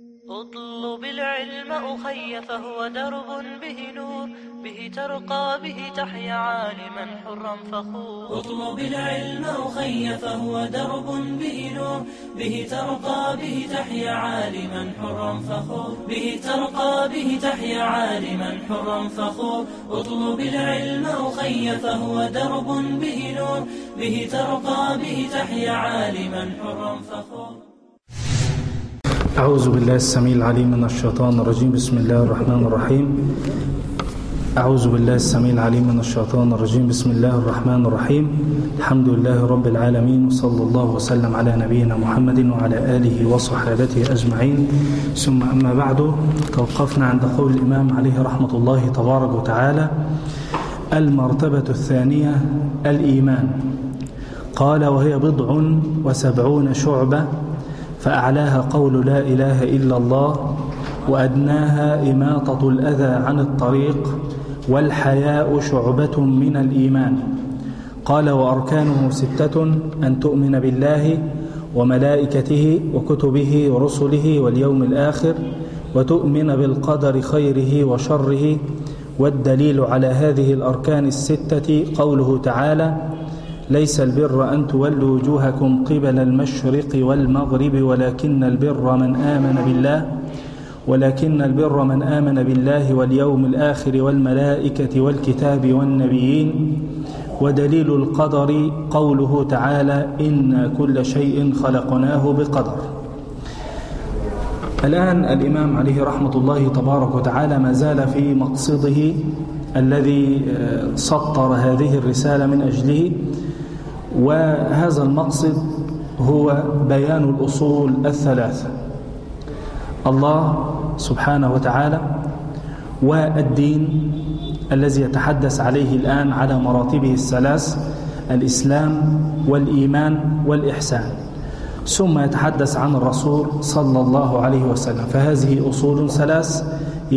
اطلب العلم أخي فهو درب به نور، به ترقى به تحيا عالما حرا فخور. اطلب العلم أخي فهو درب به نور، به ترقى به تحيا عالما حرا فخور، به ترقى به تحيا عالما حرا فخور. اطلب العلم أخي فهو درب به نور، به ترقى به تحيا عالما حرا فخور. أعوذ بالله السميع العليم من الشيطان الرجيم. بسم الله الرحمن الرحيم. أعوذ بالله السميع العليم من الشيطان الرجيم. بسم الله الرحمن الرحيم. الحمد لله رب العالمين، وصلى الله وسلم على نبينا محمد وعلى آله وصحابته أجمعين. ثم أما بعد، توقفنا عند قول الإمام عليه رحمة الله تبارك وتعالى: المرتبة الثانية الإيمان. قال: وهي 70 شعبة، فأعلاها قول لا إله إلا الله، وأدناها إماطة الأذى عن الطريق، والحياء شعبة من الإيمان. قال: وأركانه 6: أن تؤمن بالله وملائكته وكتبه ورسله واليوم الآخر، وتؤمن بالقدر خيره وشره. والدليل على هذه الأركان 6 قوله تعالى: ليس البر أن تولوا وجوهكم قبل المشرق والمغرب ولكن البر من آمن بالله واليوم الآخر والملائكة والكتاب والنبيين. ودليل القدر قوله تعالى: إنا كل شيء خلقناه بقدر. الآن الإمام عليه رحمة الله تبارك وتعالى ما زال في مقصده الذي سطر هذه الرسالة من أجله، وهذا المقصد هو بيان الأصول 3: الله سبحانه وتعالى، والدين الذي يتحدث عليه الآن على مراتبه 3: الإسلام والإيمان والإحسان. ثم يتحدث عن الرسول صلى الله عليه وسلم. فهذه أصول 3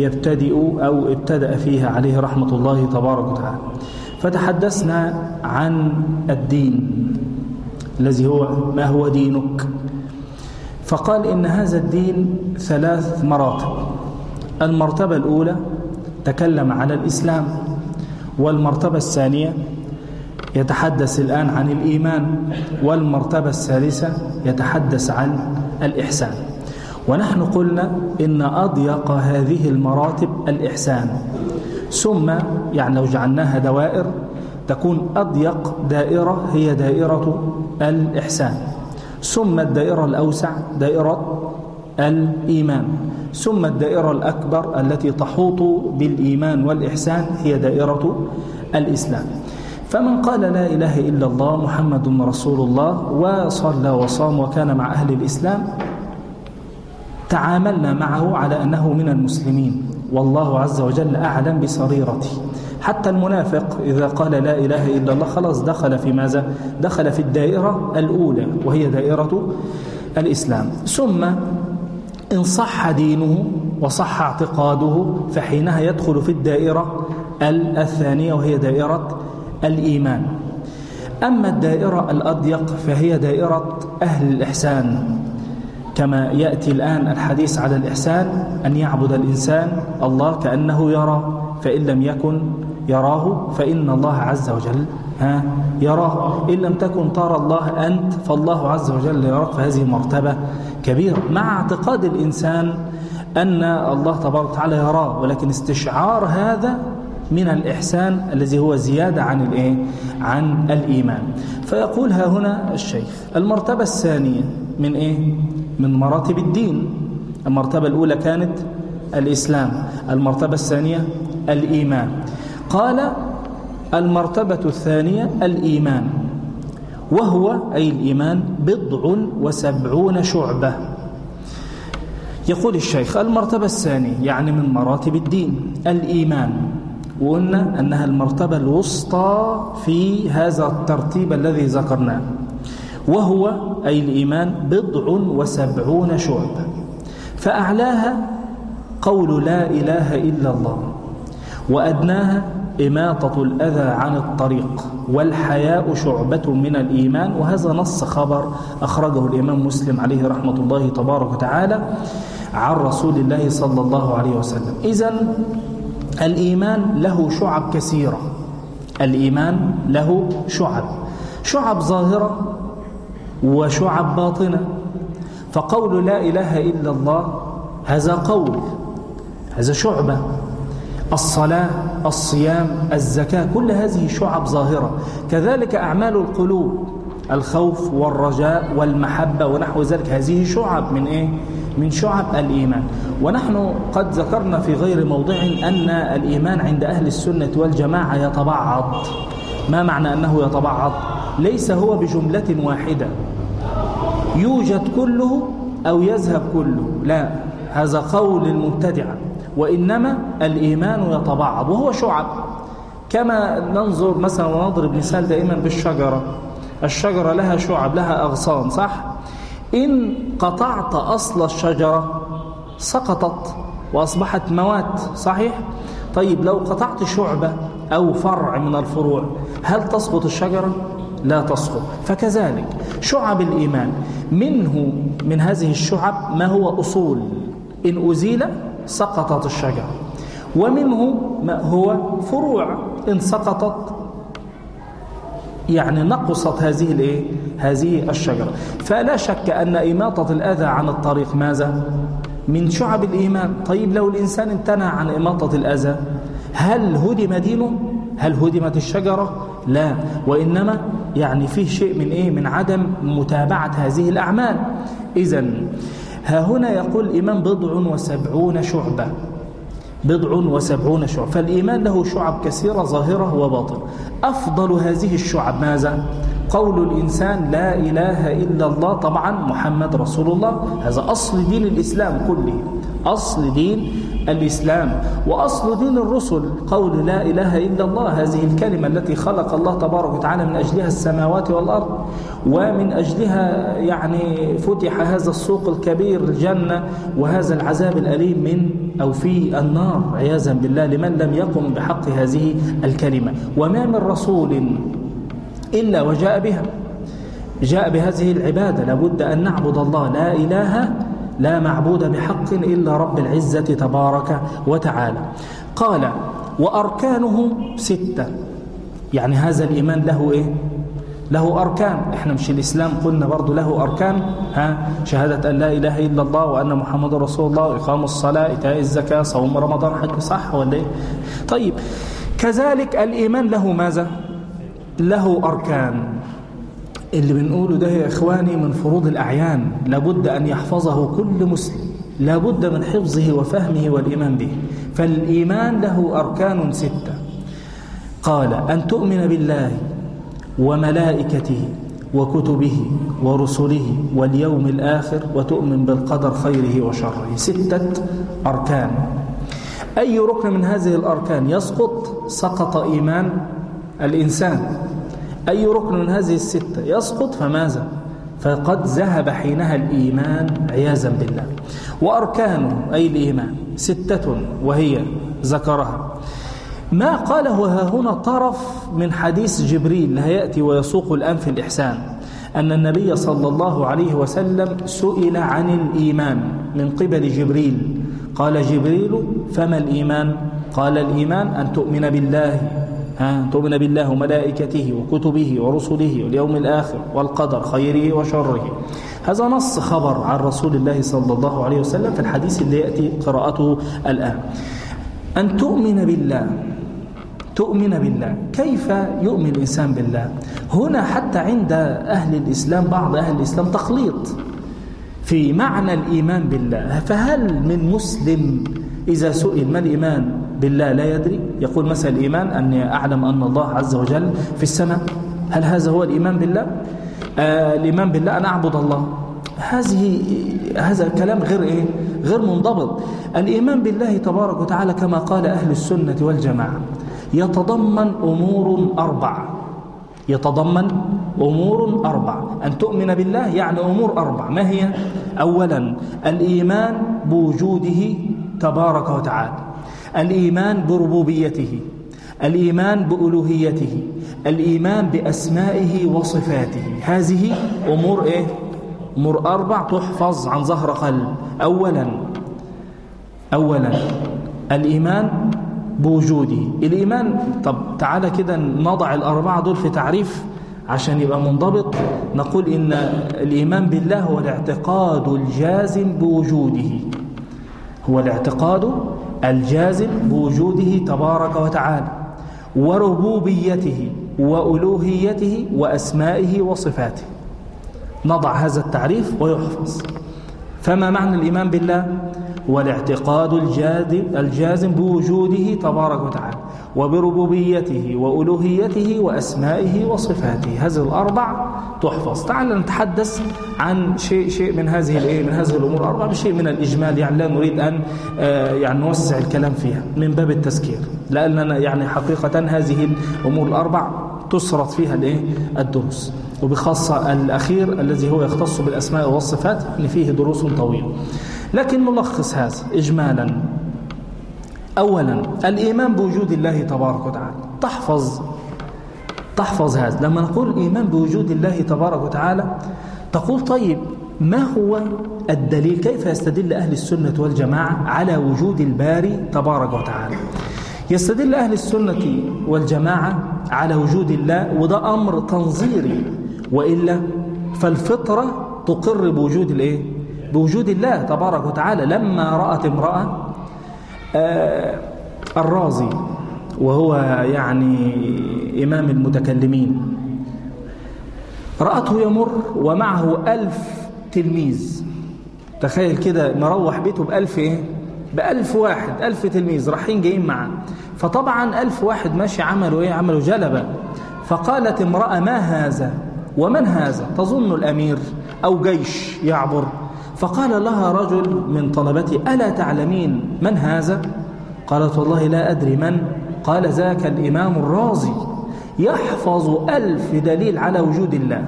ابتدأ فيها عليه رحمة الله تبارك وتعالى. فتحدثنا عن الدين الذي هو ما هو دينك، فقال إن هذا الدين 3 مراتب. المرتبة الأولى تكلم على الإسلام، والمرتبة الثانية يتحدث الآن عن الإيمان، والمرتبة الثالثة يتحدث عن الإحسان. ونحن قلنا إن أضيق هذه المراتب الإحسان، ثم يعني لو جعلناها دوائر تكون أضيق دائرة هي دائرة الإحسان، ثم الدائرة الأوسع دائرة الإيمان، ثم الدائرة الأكبر التي تحوط بالإيمان والإحسان هي دائرة الإسلام. فمن قال لا إله إلا الله محمد رسول الله وصلى وصام وكان مع أهل الإسلام، تعاملنا معه على أنه من المسلمين، والله عز وجل أعلم بسريرته. حتى المنافق إذا قال لا إله إلا الله خلاص دخل في ماذا؟ دخل في الدائرة الأولى وهي دائرة الإسلام. ثم إن صح دينه وصح اعتقاده فحينها يدخل في الدائرة الثانية وهي دائرة الإيمان. أما الدائرة الأضيق فهي دائرة أهل الإحسان، كما يأتي الآن الحديث على الإحسان: أن يعبد الإنسان الله كأنه يرى، فإن لم يكن يراه فإن الله عز وجل يراه، إن لم تكن ترى الله أنت فالله عز وجل يراك. فهذه مرتبة كبيرة، مع اعتقاد الإنسان أن الله تبارك وتعالى يراه، ولكن استشعار هذا من الإحسان الذي هو زيادة عن الإيمان. فيقول ها هنا الشيخ: المرتبة الثانية من مراتب الدين. المرتبة الأولى كانت الإسلام، المرتبة الثانية الإيمان. قال: المرتبة الثانية الإيمان، وهو أي الإيمان 70 شعبة. يقول الشيخ: المرتبة الثانية يعني من مراتب الدين الإيمان، وقلنا أنها المرتبة الوسطى في هذا الترتيب الذي ذكرناه. وهو أي الإيمان 70 شعبة، فأعلاها قول لا إله إلا الله، وأدناها إماطة الأذى عن الطريق، والحياء شعبة من الإيمان. وهذا نص خبر أخرجه الإمام مسلم عليه رحمة الله تبارك وتعالى عن رسول الله صلى الله عليه وسلم. إذن الإيمان له شعب كثيرة، الإيمان له شعب ظاهرة وشعب باطنة. فقول لا إله إلا الله هذا قول، هذا شعبة. الصلاة، الصيام، الزكاة، كل هذه شعب ظاهرة. كذلك أعمال القلوب، الخوف والرجاء والمحبة ونحو ذلك، هذه شعب من إيه؟ من شعب الإيمان. ونحن قد ذكرنا في غير موضع أن الإيمان عند أهل السنة والجماعة يتبعض. ما معنى أنه يتبعض؟ ليس هو بجملة واحدة يوجد كله أو يذهب كله، لا، هذا قول المبتدعة. وإنما الإيمان يتبعض وهو شعب. كما ننظر مثلا ونضرب مثال دائما بالشجرة، الشجرة لها شعب، لها أغصان، صح؟ إن قطعت أصل الشجرة سقطت وأصبحت موات، صحيح؟ طيب لو قطعت شعبة أو فرع من الفروع هل تسقط الشجرة؟ لا تسقط. فكذلك شعب الإيمان منه من هذه الشعب ما هو أصول، إن أزيل سقطت الشجرة، ومنه ما هو فروع، إن سقطت يعني نقصت هذه الشجرة. فلا شك أن إماطة الأذى عن الطريق ماذا؟ من شعب الإيمان. طيب لو الإنسان امتنع عن إماطة الأذى هل هدم دينه؟ هل هدمت الشجرة؟ لا، وإنما يعني فيه شيء من إيه؟ من عدم متابعة هذه الأعمال. إذن ها هنا يقول الإيمان 70 شعبة، 70 شعبة. فالإيمان له شعب كثيرة ظاهرة وباطنة. أفضل هذه الشعب ماذا؟ قول الإنسان لا إله إلا الله، طبعا محمد رسول الله، هذا أصل دين الإسلام كله، أصل دين الإسلام وأصل دين الرسل. قول لا إله إلا الله، هذه الكلمة التي خلق الله تبارك وتعالى من أجلها السماوات والأرض، ومن أجلها يعني فتح هذا السوق الكبير الجنة، وهذا العذاب الأليم من أو في النار عياذا بالله لمن لم يقم بحق هذه الكلمة. وما من رسول إلا وجاء بها، جاء بهذه العبادة. لابد أن نعبد الله، لا إله لا معبود بحق إلا رب العزة تبارك وتعالى. قال وأركانه 6. يعني هذا الإيمان له إيه؟ له أركان. إحنا مش الإسلام قلنا برضو له أركان، شهادة أن لا إله إلا الله وأن محمد رسول الله، إقام الصلاة، إيتاء الزكاة، صوم رمضان، حج، صح ولا إيه؟ طيب كذلك الإيمان له ماذا؟ له أركان. اللي بنقوله ده يا إخواني من فروض الأعيان، لابد أن يحفظه كل مسلم، لابد من حفظه وفهمه والإيمان به. فالإيمان له أركان 6. قال أن تؤمن بالله وملائكته وكتبه ورسله واليوم الآخر وتؤمن بالقدر خيره وشره. 6 أركان. أي ركن من هذه الأركان يسقط سقط إيمان الإنسان. أي ركن من هذه 6 يسقط فماذا؟ فقد ذهب حينها الإيمان عياذا بالله. وأركانه أي الإيمان 6 وهي ذكرها. ما قاله ها هنا طرف من حديث جبريل لا يأتي ويسوق الآن في الإحسان، أن النبي صلى الله عليه وسلم سئل عن الإيمان من قبل جبريل. قال جبريل فما الإيمان؟ قال الإيمان أن تؤمن بالله، تؤمن بالله وملائكته وكتبه ورسله واليوم الآخر والقدر خيره وشره. هذا نص خبر عن رسول الله صلى الله عليه وسلم في الحديث اللي يأتي قراءته الآن. أن تؤمن بالله، تؤمن بالله. كيف يؤمن الإنسان بالله؟ هنا حتى عند أهل الإسلام، بعض أهل الإسلام تخليط في معنى الإيمان بالله. فهل من مسلم إذا سئل ما الإيمان بالله لا يدري؟ يقول مثلا الإيمان أن أعلم أن الله عز وجل في السماء. هل هذا هو الإيمان بالله؟ الإيمان بالله أن أعبد الله. هذا الكلام غير منضبط. الإيمان بالله تبارك وتعالى كما قال أهل السنة والجماعة يتضمن أمور 4. يتضمن أمور 4. أن تؤمن بالله يعني أمور 4. ما هي؟ أولا الإيمان بوجوده تبارك وتعالى، الإيمان بربوبيته، الإيمان بألوهيته، الإيمان بأسمائه وصفاته. هذه أمور إيه؟ أمور 4 تحفظ عن ظهر قلب. أولا الإيمان بوجوده. الإيمان، طب تعالى كده نضع ال4 دول في تعريف عشان يبقى منضبط. نقول إن الإيمان بالله هو الاعتقاد الجازم بوجوده، هو الاعتقاد الجازم بوجوده تبارك وتعالى، وربوبيته وألوهيته وأسمائه وصفاته. نضع هذا التعريف ويحفظ. فما معنى الإيمان بالله؟ هو الاعتقاد الجازم بوجوده تبارك وتعالى، وبربوبيته وألوهيته وأسمائه وصفاته. هذه ال4 تحفظ. تعال نتحدث عن شيء من هذه من هذه الأمور 4 بشيء من الإجمال، يعني لا نريد أن يعني نوسع الكلام فيها من باب التذكير، لأننا يعني حقيقة هذه الأمور ال4 تسرد فيها الدروس، وبخاصة الأخير الذي هو يختص بالأسماء والصفات اللي فيه دروس طويلة. لكن نلخص هذا إجمالا. أولا الإيمان بوجود الله تبارك وتعالى. تحفظ هذا. لما نقول الإيمان بوجود الله تبارك وتعالى تقول طيب ما هو الدليل؟ كيف يستدل أهل السنة والجماعة على وجود الباري تبارك وتعالى؟ يستدل أهل السنة والجماعة على وجود الله، وده أمر تنظيري، وإلا فالفطرة تقر بوجود بوجود الله تبارك وتعالى. لما رأت امرأة الرازي، وهو يعني إمام المتكلمين، رأته يمر ومعه 1000 تلميذ. تخيل كده مروح بيته ب1000 واحد، 1000 تلميذ رايحين جايين معه. فطبعا 1000 واحد ماشي عملوا جلبة. فقالت امرأة ما هذا ومن هذا؟ تظن الأمير أو جيش يعبر. فقال لها رجل من طلبتي ألا تعلمين من هذا؟ قالت والله لا أدري من. قال ذاك الإمام الرازي يحفظ 1000 دليل على وجود الله.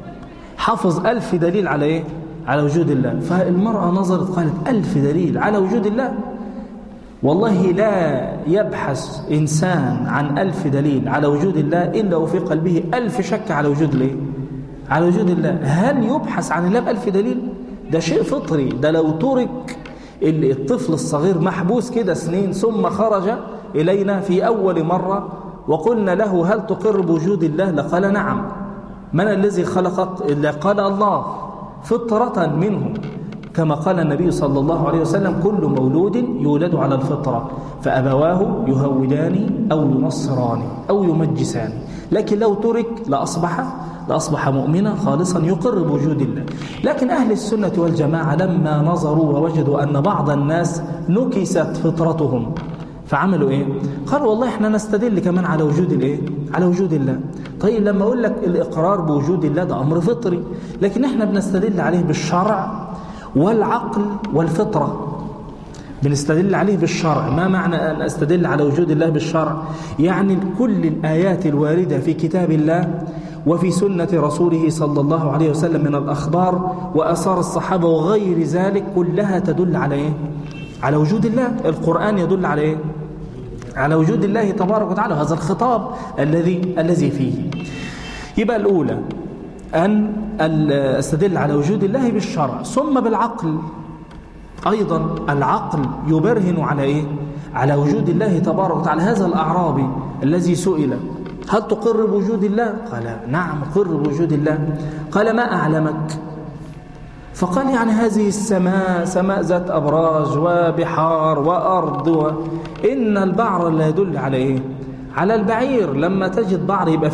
حفظ 1000 دليل على على وجود الله. فالمرأة نظرت قالت 1000 دليل على وجود الله؟ والله لا يبحث إنسان عن 1000 دليل على وجود الله إلا وفي قلبه 1000 شك على وجود على وجود الله. هل يبحث عن الله ب1000 دليل؟ ده شيء فطري. ده لو ترك الطفل الصغير محبوس كده سنين ثم خرج إلينا في أول مرة وقلنا له هل تقر بوجود الله؟ لقال نعم. من الذي خلقك؟ إلا قال الله، فطرة منه، كما قال النبي صلى الله عليه وسلم كل مولود يولد على الفطرة فأبواه يهودان أو ينصران أو يمجسان. لكن لو ترك لأصبح مؤمنا خالصا يقر بوجود الله. لكن أهل السنة والجماعة لما نظروا ووجدوا أن بعض الناس نكست فطرتهم فعملوا قالوا والله احنا نستدل كمان على وجود على وجود الله. طيب لما أقول لك الإقرار بوجود الله ده أمر فطري، لكن احنا بنستدل عليه بالشرع والعقل والفطرة. بنستدل عليه بالشرع. ما معنى أن أستدل على وجود الله بالشرع؟ يعني كل الآيات الواردة في كتاب الله وفي سنة رسوله صلى الله عليه وسلم من الأخبار وآثار الصحابة وغير ذلك كلها تدل على على وجود الله. القرآن يدل على على وجود الله تبارك وتعالى. هذا الخطاب الذي فيه. يبقى الأولى أن أستدل على وجود الله بالشرع، ثم بالعقل. أيضا العقل يبرهن على على وجود الله تبارك وتعالى. هذا الأعرابي الذي سئل هل تقر بوجود الله؟ قال نعم أقر بوجود الله. قال ما أعلمك؟ فقال يعني هذه السماء سماء ذات أبراج وبحار وأرض إن البعر لا يدل على على البعير. لما تجد بعر يبقى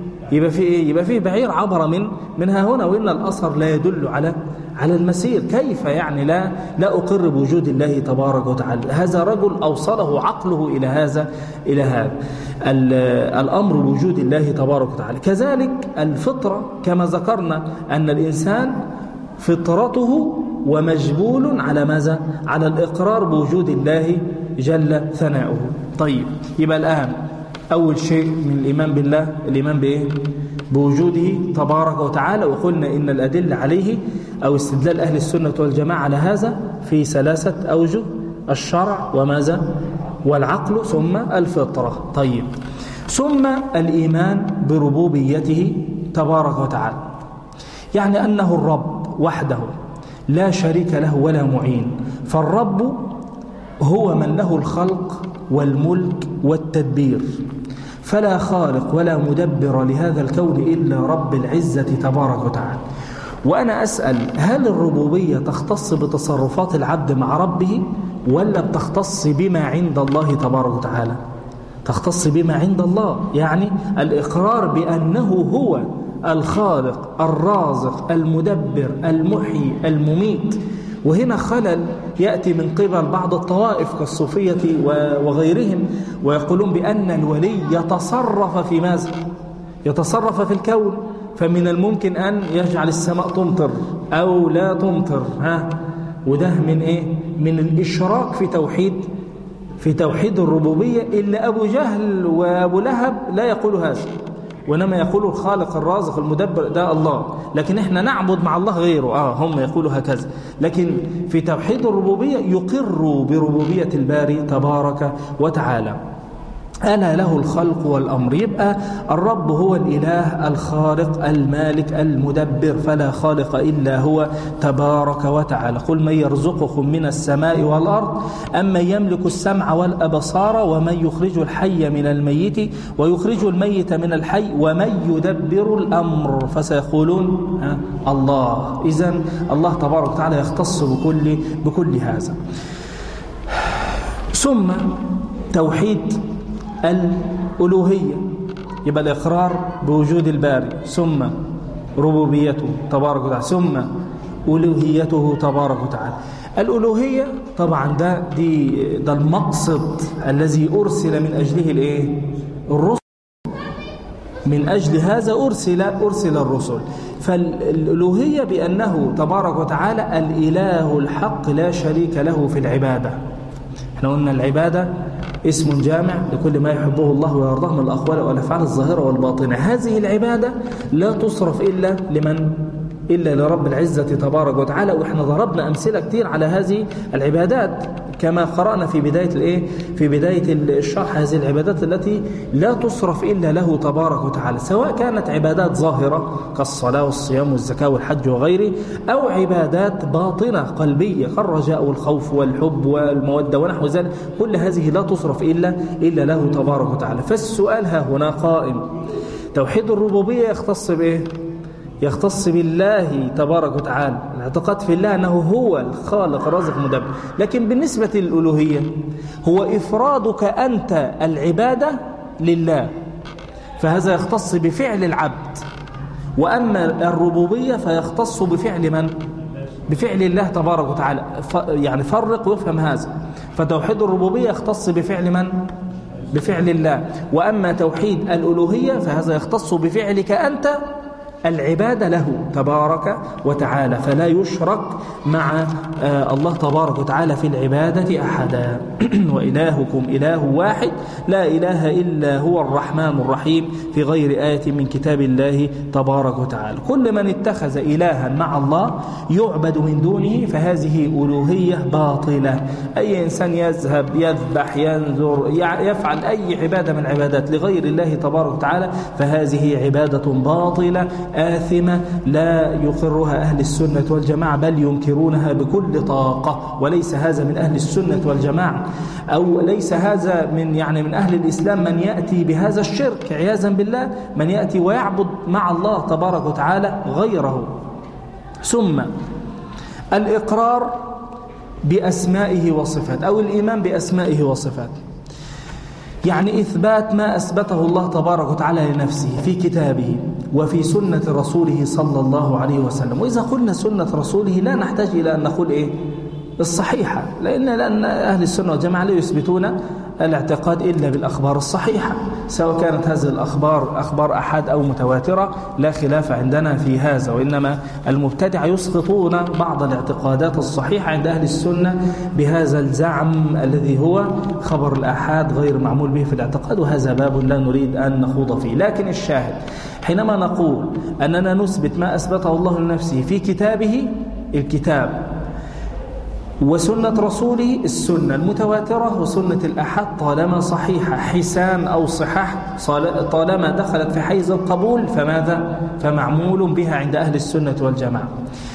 فيه بعير عبر من ها هنا، وإن الأثر لا يدل على المسير. كيف يعني لا أقر بوجود الله تبارك وتعالى؟ هذا رجل أوصله عقله إلى هذا الأمر بوجود الله تبارك وتعالى. كذلك الفطرة كما ذكرنا أن الإنسان فطرته ومجبول على ماذا؟ على الإقرار بوجود الله جل ثناؤه. طيب يبقى الآن أول شيء من الإيمان بالله الإيمان بوجوده تبارك وتعالى. وقلنا إن الأدلة عليه أو استدلال أهل السنة والجماعة على هذا في 3 أوجه: الشرع وماذا؟ والعقل ثم الفطرة. طيب، ثم الإيمان بربوبيته تبارك وتعالى، يعني أنه الرب وحده لا شريك له ولا معين. فالرب هو من له الخلق والملك والتدبير، فلا خالق ولا مدبر لهذا الكون إلا رب العزة تبارك وتعالى. وأنا أسأل، هل الربوبية تختص بتصرفات العبد مع ربه ولا بتختص بما عند الله تبارك وتعالى؟ تختص بما عند الله، يعني الإقرار بأنه هو الخالق الرازق المدبر المحيي المميت. وهنا خلل يأتي من قبل بعض الطوائف كالصوفية وغيرهم، ويقولون بأن الولي يتصرف في ماذا؟ يتصرف في الكون، فمن الممكن أن يجعل السماء تمطر أو لا تمطر. وده من إيه؟ من الإشراك في توحيد الربوبية. إلا أبو جهل وأبو لهب لا يقول هذا، وإنما يقول الخالق الرازق المدبر ده الله، لكن إحنا نعبد مع الله غيره. هم يقولوا هكذا، لكن في توحيد الربوبية يقر بربوبية الباري تبارك وتعالى. ألا له الخلق والأمر. يبقى الرب هو الإله الخالق المالك المدبر، فلا خالق إلا هو تبارك وتعالى. قل من يرزقكم من السماء والأرض أمن يملك السمع والأبصار ومن يخرج الحي من الميت ويخرج الميت من الحي ومن يدبر الأمر، فسيقولون الله. إذن الله تبارك وتعالى يختص بكل هذا. ثم توحيد الألوهية، يبقى الإقرار بوجود الباري، ثم ربوبيته تبارك وتعالى، ثم ألوهيته تبارك وتعالى. الألوهية طبعا ده المقصد الذي أرسل من أجله الرسل، من أجل هذا أرسل الرسل. فالألوهية بأنه تبارك وتعالى الإله الحق لا شريك له في العبادة. احنا قلنا العبادة اسم جامع لكل ما يحبه الله ويرضاه من الأقوال والأفعال الظاهرة والباطنة. هذه العبادة لا تصرف إلا لرب العزة تبارك وتعالى. وإحنا ضربنا أمثلة كتير على هذه العبادات كما قرأنا في بداية الشرح. هذه العبادات التي لا تصرف إلا له تبارك وتعالى، سواء كانت عبادات ظاهرة كالصلاة والصيام والزكاة والحج وغيره، أو عبادات باطنة قلبية كالرجاء والخوف والحب والمودة ونحو ذلك. كل هذه لا تصرف إلا له تبارك وتعالى. فالسؤال ها هنا قائم، توحيد الربوبية يختص بإيه؟ يختص بالله تبارك وتعالى، الاعتقاد في الله أنه هو الخالق الرازق المدبر. لكن بالنسبة للألوهية هو إفرادك أنت العبادة لله، فهذا يختص بفعل العبد. وأما الربوبية فيختص بفعل من؟ بفعل الله تبارك وتعالى. يعني فرق وافهم هذا. فتوحيد الربوبية يختص بفعل من؟ بفعل الله. وأما توحيد الألوهية فهذا يختص بفعلك أنت العبادة له تبارك وتعالى، فلا يشرك مع الله تبارك وتعالى في العبادة أحدا. وإلهكم إله واحد لا إله إلا هو الرحمن الرحيم في غير آية من كتاب الله تبارك وتعالى. كل من اتخذ إلها مع الله يعبد من دونه فهذه ألوهية باطلة. أي إنسان يذهب يذبح ينذر يفعل أي عبادة من العبادات لغير الله تبارك وتعالى فهذه عبادة باطلة آثمة لا يقرها أهل السنة والجماعة، بل ينكرونها بكل طاقة. وليس هذا من أهل السنة والجماعة، أو ليس هذا من أهل الإسلام من يأتي بهذا الشرك عياذا بالله، من يأتي ويعبد مع الله تبارك وتعالى غيره. ثم الإقرار بأسمائه وصفاته، أو الإيمان بأسمائه وصفاته، يعني إثبات ما أثبته الله تبارك وتعالى لنفسه في كتابه وفي سنة رسوله صلى الله عليه وسلم. وإذا قلنا سنة رسوله لا نحتاج إلى أن نقول الصحيحة، لأن أهل السنة والجماعة لا يثبتون الاعتقاد إلا بالأخبار الصحيحة، سواء كانت هذه الأخبار أخبار أحد أو متواترة لا خلاف عندنا في هذا. وإنما المبتدع يسقطون بعض الاعتقادات الصحيحة عند أهل السنة بهذا الزعم الذي هو خبر الأحاد غير معمول به في الاعتقاد، وهذا باب لا نريد أن نخوض فيه. لكن الشاهد حينما نقول أننا نثبت ما أثبته الله لنفسه في كتابه، الكتاب وسنة رسوله السنة المتواترة، وسنة الأحد طالما صحيحة حسان أو صحاح طالما دخلت في حيز القبول فماذا؟ فمعمول بها عند أهل السنة والجماعة.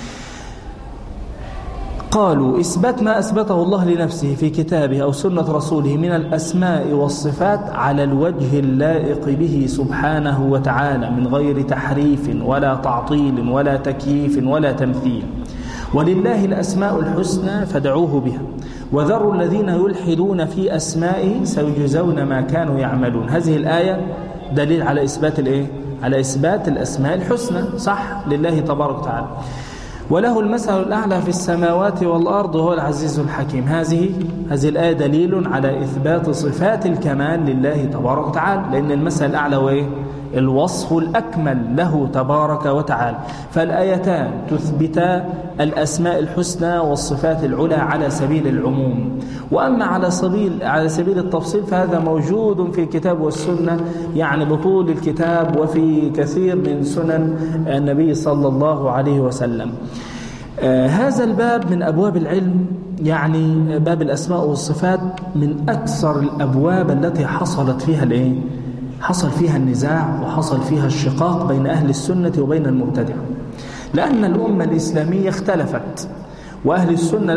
قالوا إثبات ما أثبته الله لنفسه في كتابه أو سنة رسوله من الأسماء والصفات على الوجه اللائق به سبحانه وتعالى من غير تحريف ولا تعطيل ولا تكييف ولا تمثيل. ولله الأسماء الحسنى فادعوه بها وذروا الذين يلحدون في أسمائه سيجزون ما كانوا يعملون. هذه الآية دليل على إثبات الإيه؟ على إثبات الأسماء الحسنى، صح، لله تبارك وتعالى. وله المثل الأعلى في السماوات والأرض وهو العزيز الحكيم. هذه الآية دليل على إثبات صفات الكمال لله تبارك وتعالى، لأن المثل الأعلى هو إيه؟ الوصف الأكمل له تبارك وتعالى. فالآيتان تثبتا الأسماء الحسنى والصفات العلى على سبيل العموم. وأما على سبيل التفصيل فهذا موجود في الكتاب والسنة، يعني بطول الكتاب وفي كثير من سنن النبي صلى الله عليه وسلم. هذا الباب من أبواب العلم، يعني باب الأسماء والصفات، من أكثر الأبواب التي حصل فيها النزاع وحصل فيها الشقاق بين أهل السنة وبين المبتدعة، لأن الأمة الإسلامية اختلفت وأهل السنة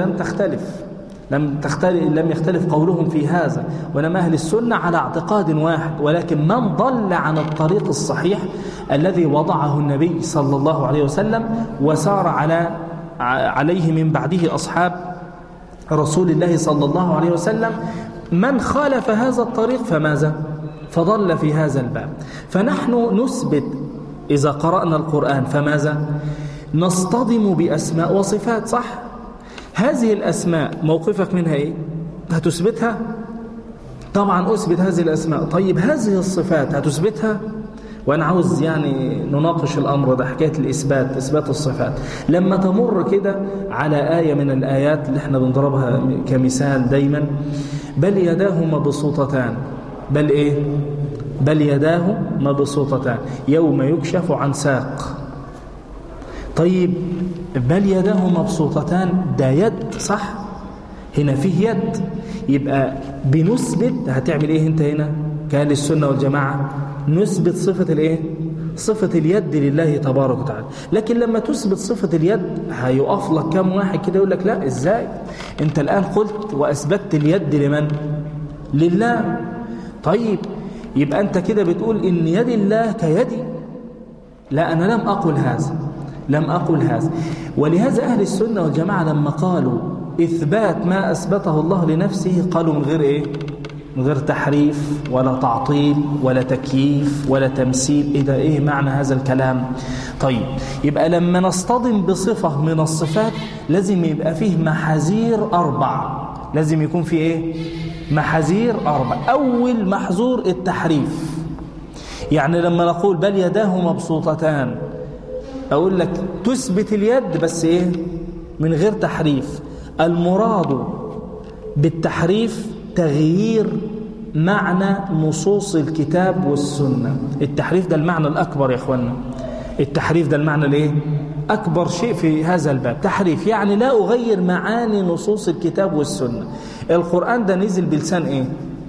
لم يختلف قولهم في هذا، وإنما أهل السنة على اعتقاد واحد، ولكن من ضل عن الطريق الصحيح الذي وضعه النبي صلى الله عليه وسلم وسار عليه من بعده أصحاب رسول الله صلى الله عليه وسلم، من خالف هذا الطريق فماذا؟ فضل في هذا الباب. فنحن نثبت إذا قرأنا القرآن فماذا؟ نصطدم بأسماء وصفات، صح؟ هذه الأسماء موقفك منها إيه؟ هتثبتها؟ طبعا أثبت هذه الأسماء. طيب هذه الصفات هتثبتها؟ وأنا عاوز يعني نناقش الأمر ده، حكاية إثبات الصفات. لما تمر كده على آية من الآيات اللي احنا بنضربها كمثال دايما، بل يداه مبسوطتان، بل يداه مبسوطتان يوم يكشف عن ساق. طيب بل يداه مبسوطتان ده يد، صح؟ هنا فيه يد، يبقى بنثبت. هتعمل ايه انت هنا كأهل السنة والجماعة؟ نثبت صفة الايه؟ صفة اليد لله تبارك وتعالى. لكن لما تثبت صفة اليد هيقف لك كم واحد كده يقول لك لا، ازاي انت الآن قلت وأثبتت اليد لمن؟ لله. طيب يبقى أنت كده بتقول إن يد الله كيدي. لا، أنا لم أقل هذا. ولهذا أهل السنة والجماعة لما قالوا إثبات ما أثبته الله لنفسه قالوا من غير إيه؟ من غير تحريف ولا تعطيل ولا تكييف ولا تمثيل. إيه معنى هذا الكلام؟ طيب يبقى لما نصطدم بصفة من الصفات لازم يبقى فيه محاذير 4. لازم يكون فيه إيه؟ محاذير 4. أول محظور التحريف. يعني لما نقول بل يداه مبسوطتان، أقول لك تثبت اليد بس إيه؟ من غير تحريف. المراد بالتحريف تغيير معنى نصوص الكتاب والسنة. التحريف ده المعنى الأكبر يا إخوانا. التحريف ده المعنى الإيه؟ أكبر شيء في هذا الباب. تحريف يعني لا أغير معاني نصوص الكتاب والسنة. القرآن ده نزل بلسان إيه؟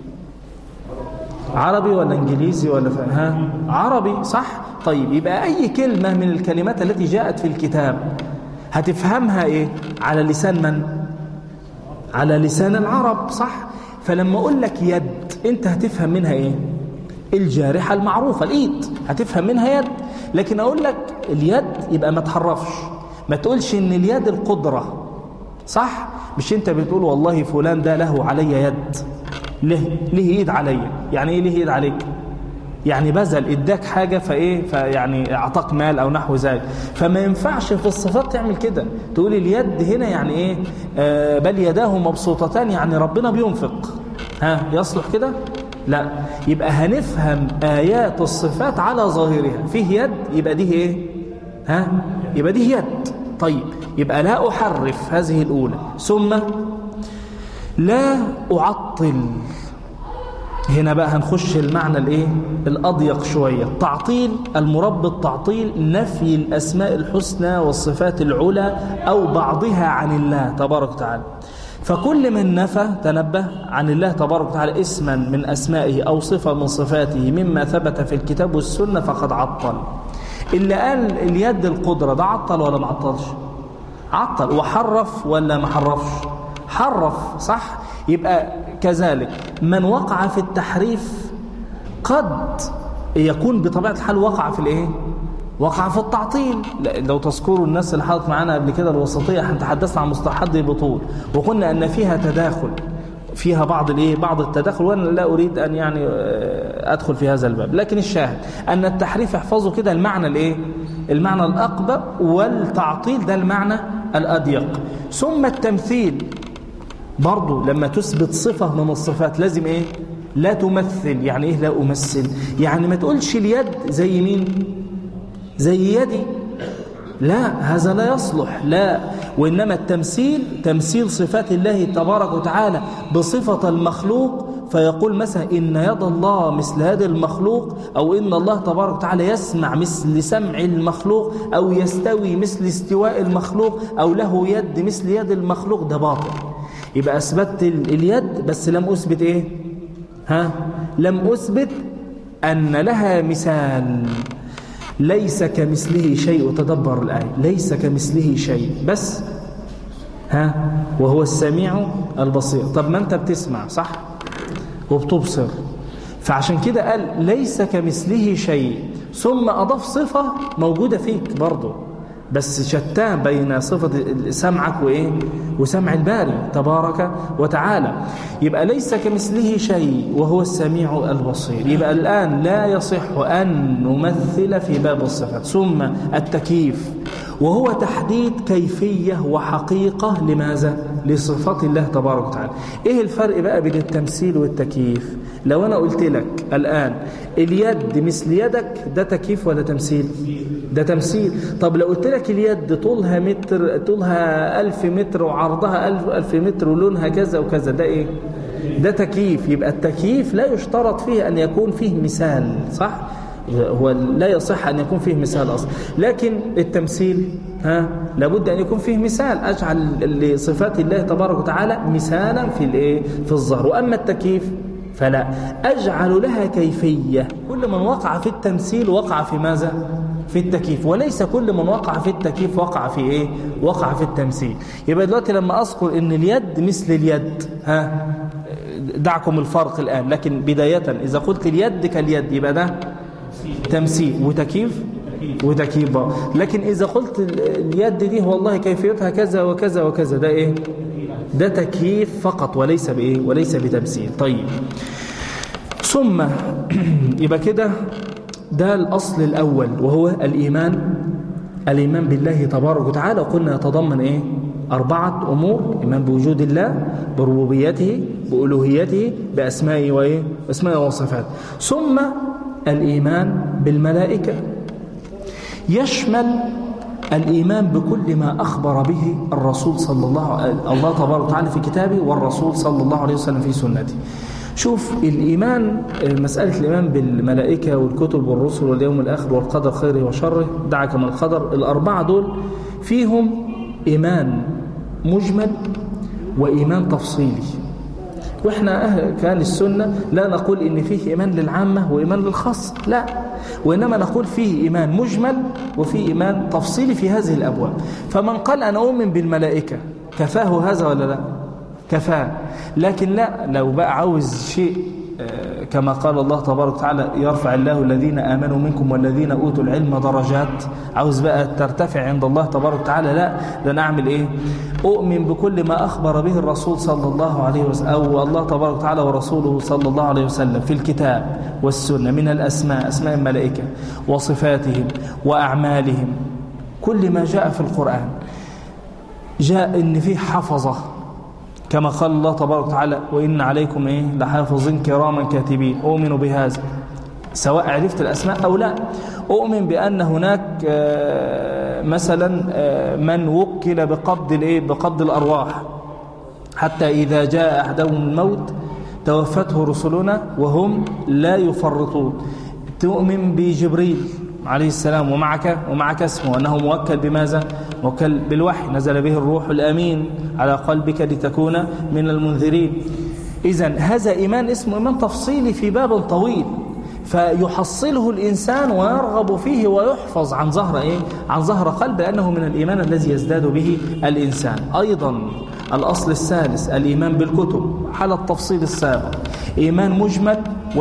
عربي ولا إنجليزي ولا عربي، صح؟ طيب يبقى أي كلمة من الكلمات التي جاءت في الكتاب هتفهمها إيه؟ على لسان من؟ على لسان العرب، صح؟ فلما أقول لك يد أنت هتفهم منها إيه؟ الجارحة المعروفة، الإيد، هتفهم منها يد. لكن أقول لك اليد يبقى ما تحرفش، ما تقولش إن اليد القدرة، صح؟ مش أنت بتقول والله فلان ده له علي يد، ليه إيد علي. يعني إيه ليه إيد عليك؟ يعني بذل إداك حاجة فيعني أعطاك مال أو نحو ذلك. فما ينفعش في الصفات تعمل كده، تقول اليد هنا يعني إيه؟ بل يداه مبسوطتان يعني ربنا بينفق. يصلح كده؟ لا. يبقى هنفهم آيات الصفات على ظاهرها. فيه يد يبقى دي إيه؟ يبقى دي يد. طيب يبقى لا أحرف، هذه الأولى. ثم لا أعطل. هنا بقى هنخش المعنى الايه الأضيق شوية. التعطيل المراد بالتعطيل نفي الأسماء الحسنى والصفات العلى أو بعضها عن الله تبارك وتعالى. فكل من نفى تنبه عن الله تبارك وتعالى اسما من أسمائه أو صفة من صفاته مما ثبت في الكتاب والسنة فقد عطل. اللي قال اليد القدرة ده عطل ولا ما عطلش؟ عطل. وحرف ولا ما حرفش؟ حرف، صح؟ يبقى كذلك من وقع في التحريف قد يكون بطبيعة الحال وقع في الايه؟ وقع في التعطيل. لو تذكروا الناس اللي حضرت معانا قبل كده الوسطية احنا تحدثنا عن مصطلحات البطول وقلنا ان فيها تداخل، فيها بعض التداخل، وانا لا اريد ان يعني ادخل في هذا الباب. لكن الشاهد ان التحريف احفظوا كده المعنى الايه؟ المعنى الاقبى، والتعطيل ده المعنى الاضيق. ثم التمثيل برضو لما تثبت صفة من الصفات لازم ايه؟ لا تمثل. يعني ايه لا امثل؟ يعني ما تقولش اليد زي مين؟ زي يدي، لا، هذا لا يصلح، لا. وإنما التمثيل تمثيل صفات الله تبارك وتعالى بصفة المخلوق، فيقول مثلا إن يد الله مثل يد المخلوق، أو إن الله تبارك وتعالى يسمع مثل سمع المخلوق، أو يستوي مثل استواء المخلوق، أو له يد مثل يد المخلوق. ده باطل. يبقى أثبت اليد بس لم أثبت إيه؟ لم أثبت أن لها مثال. ليس كمثله شيء. وتدبر الآية، ليس كمثله شيء بس وهو السميع البصير. طب ما أنت بتسمع صح وبتبصر، فعشان كده قال ليس كمثله شيء، ثم أضاف صفة موجودة فيك برضو بس شتان بين صفة سمعك وإيه؟ وسمع الباري تبارك وتعالى. يبقى ليس كمثله شيء وهو السميع البصير. يبقى الآن لا يصح أن نمثل في باب الصفات. ثم التكييف، وهو تحديد كيفية وحقيقة لماذا؟ لصفات الله تبارك وتعالى. إيه الفرق بقى بين التمثيل والتكييف؟ لو أنا قلت لك الآن اليد مثل يدك، ده تكييف ولا تمثيل؟ ده تمثيل. طب لو قلت لك اليد طولها متر، طولها 1000 متر وعرضها 1000 متر ولونها كذا وكذا، ده إيه؟ ده تكييف. يبقى التكييف لا يشترط فيه أن يكون فيه مثال، صح؟ هو لا يصح أن يكون فيه مثال أصلا. لكن التمثيل لابد أن يكون فيه مثال، أجعل لصفات الله تبارك وتعالى مثالا في الظهر. وأما التكييف فلا، أجعل لها كيفية. كل من وقع في التمثيل وقع في ماذا؟ في التكييف. وليس كل من وقع في التكييف وقع في إيه؟ وقع في التمثيل. يبقى دلوقتي لما أذكر إن اليد مثل اليد، دعكم الفرق الآن، لكن بداية إذا قلت اليد كاليد يبقى ده تمثيل وتكييف بقى. لكن إذا قلت اليد دي والله كيفيتها كذا وكذا وكذا، ده إيه؟ ده تكييف فقط وليس بإيه؟ وليس بتمثيل. طيب، ثم يبقى كده ده الأصل الأول، وهو الإيمان بالله تبارك وتعالى. قلنا يتضمن إيه؟ 4 أمور: إيمان بوجود الله، بربوبيته، بألوهيته، بأسمائه وإيه؟ أسمائه وصفاته. ثم الإيمان بالملائكة، يشمل الإيمان بكل ما أخبر به الرسول صلى الله تبارك وتعالى في كتابه، والرسول صلى الله عليه وسلم في سنته. شوف الإيمان، مسألة الإيمان بالملائكة والكتب والرسل واليوم الآخر والقدر خيره وشره، دعك من القدر، ال4 دول فيهم إيمان مجمل وإيمان تفصيلي. وإحنا كأهل السنة لا نقول إن فيه إيمان للعامة وإيمان للخاص، لا، وإنما نقول فيه إيمان مجمل وفيه إيمان تفصيلي في هذه الأبواب. فمن قال أنا أؤمن بالملائكة كفاه هذا ولا لا؟ كفاه. لكن لا، لو بقى عاوز شيء كما قال الله تبارك وتعالى يرفع الله الذين آمنوا منكم والذين أوتوا العلم درجات، عاوز بقى ترتفع عند الله تبارك وتعالى، لا، ده نعمل إيه؟ أؤمن بكل ما أخبر به الرسول صلى الله عليه وسلم، أو الله تبارك وتعالى ورسوله صلى الله عليه وسلم في الكتاب والسنة من الأسماء، أسماء الملائكة وصفاتهم وأعمالهم. كل ما جاء في القرآن جاء إن فيه حفظة، كما قال الله تبارك وتعالى وإن عليكم لحافظين كراما كاتبين. أؤمن بهذا سواء عرفت الأسماء أو لا. أؤمن بأن هناك مثلا من وكل بقبض الأرواح، حتى إذا جاء أحدهم الموت توفته رسلنا وهم لا يفرطون. تؤمن بجبريل عليه السلام ومعك اسمه أنه موكل بماذا؟ موكل بالوحي، نزل به الروح الأمين على قلبك لتكون من المنذرين. إذن هذا إيمان اسمه إيمان تفصيلي في باب طويل، فيحصله الإنسان ويرغب فيه ويحفظ عن ظهر قلب، لأنه من الإيمان الذي يزداد به الإنسان. أيضا الأصل الثالث الإيمان بالكتب على التفصيل السابق، إيمان مجمل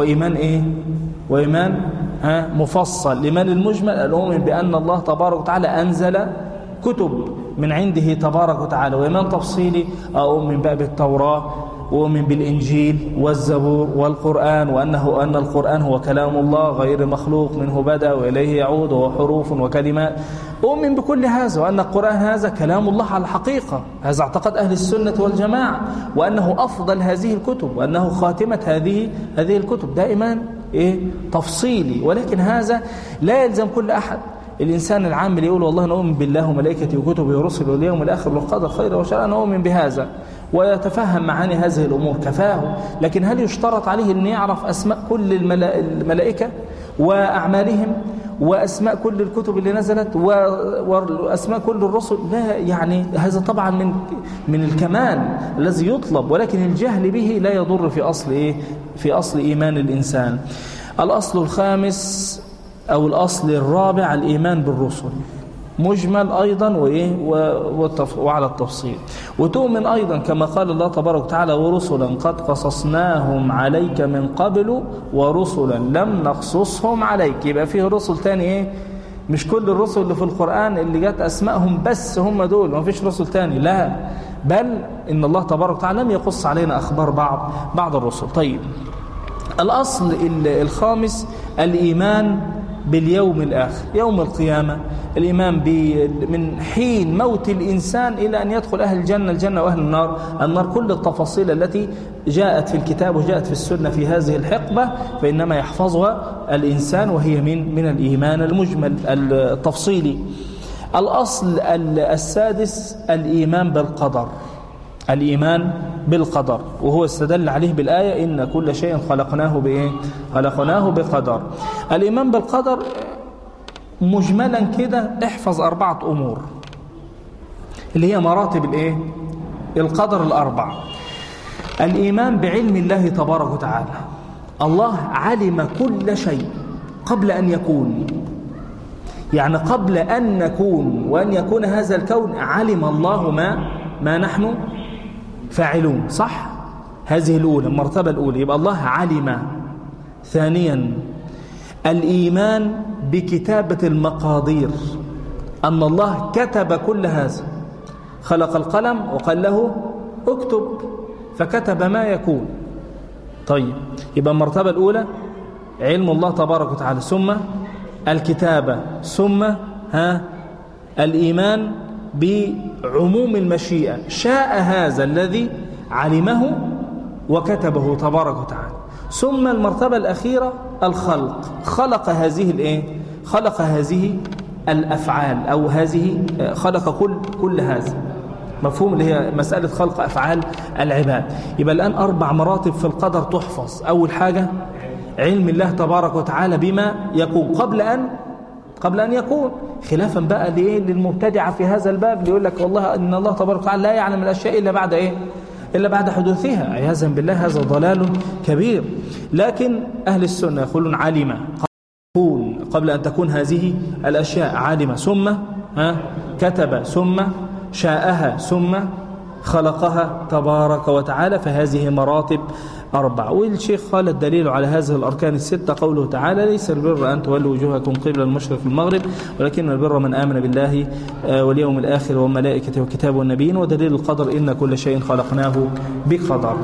وإيمان مفصل. الإيمان المجمل الأؤمن بأن الله تبارك وتعالى أنزل كتب من عنده تبارك وتعالى، وإيمان تفصيلي أؤمن بقى بالتوراة وأؤمن بالإنجيل والزبور والقرآن، وأن القرآن هو كلام الله غير مخلوق، منه بدأ وإليه يعود، وهو حروف وكلمات. أؤمن بكل هذا، وأن القرآن هذا كلام الله على الحقيقة، هذا اعتقاد أهل السنة والجماعة، وأنه أفضل هذه الكتب، وأنه خاتمة هذه الكتب. ده إيمان تفصيلي، ولكن هذا لا يلزم كل أحد. الإنسان العام اللي يقول والله نؤمن بالله وملائكته وكتبه ورسله واليوم الآخر والقدر خير وشر، أنا أؤمن بهذا ويتفهم معاني هذه الأمور كفاه. لكن هل يشترط عليه أن يعرف أسماء كل الملائكة وأعمالهم وأسماء كل الكتب اللي نزلت وأسماء كل الرسل؟ لا، يعني هذا طبعا من الكمال الذي يطلب، ولكن الجهل به لا يضر في أصل إيمان الإنسان. الأصل الخامس أو الأصل الرابع الإيمان بالرسل، مجمل أيضا وعلى التفصيل. وتؤمن أيضا كما قال الله تبارك وتعالى ورسلا قد قصصناهم عليك من قبل ورسلا لم نقصصهم عليك. يبقى فيه رسل تاني مش كل الرسل اللي في القرآن اللي جات أسمائهم بس هم دول، ما فيش رسل تاني، لا، بل إن الله تبارك وتعالى لم يقص علينا أخبار بعض الرسل. طيب، الأصل الخامس الإيمان باليوم الآخر، يوم القيامة، الإيمان من حين موت الإنسان إلى أن يدخل أهل الجنة وأهل النار، كل التفاصيل التي جاءت في الكتاب وجاءت في السنة في هذه الحقبة فإنما يحفظها الإنسان، وهي من الإيمان المجمل التفصيلي. الأصل السادس الإيمان بالقدر، الإيمان بالقدر، وهو استدل عليه بالآية إن كل شيء خلقناه بقدر. الإيمان بالقدر مجملا كده احفظ 4 أمور اللي هي مراتب القدر الأربع. الإيمان بعلم الله تبارك وتعالى، الله علم كل شيء قبل أن يكون، يعني قبل أن نكون وأن يكون هذا الكون علم الله ما نحن فاعلون، صح؟ هذه الأولى، المرتبة الأولى، يبقى الله علم. ثانيا الإيمان بكتابة المقادير، أن الله كتب كل هذا، خلق القلم وقال له اكتب فكتب ما يكون. طيب، يبقى المرتبة الأولى علم الله تبارك وتعالى، ثم الكتابة، ثم الإيمان بعموم المشيئة، شاء هذا الذي علمه وكتبه تبارك وتعالى. ثم المرتبة الأخيرة الخلق، خلق هذه الأفعال، أو خلق كل هذا، مفهوم اللي هي مسألة خلق أفعال العباد. يبقى الآن 4 مراتب في القدر تحفظ. أول حاجة علم الله تبارك وتعالى بما يكون قبل أن يكون، خلافا بقى للمبتدعة في هذا الباب اللي يقول لك والله إن الله تبارك وتعالى لا يعلم الأشياء إلا بعد حدوثها، عياذا بالله، هذا ضلال كبير. لكن أهل السنة يقولون علم قبل أن تكون هذه الأشياء، علم ثم كتب ثم شاءها ثم خلقها تبارك وتعالى، فهذه مراتب 4. والشيخ قال الدليل على هذه الأركان ال6 قوله تعالى ليس البر أن تولوا وجوهكم قبل المشرق والمغرب ولكن البر من آمن بالله واليوم الآخر والملائكة والكتاب والنبيين ودليل القدر إن كل شيء خلقناه بقدر.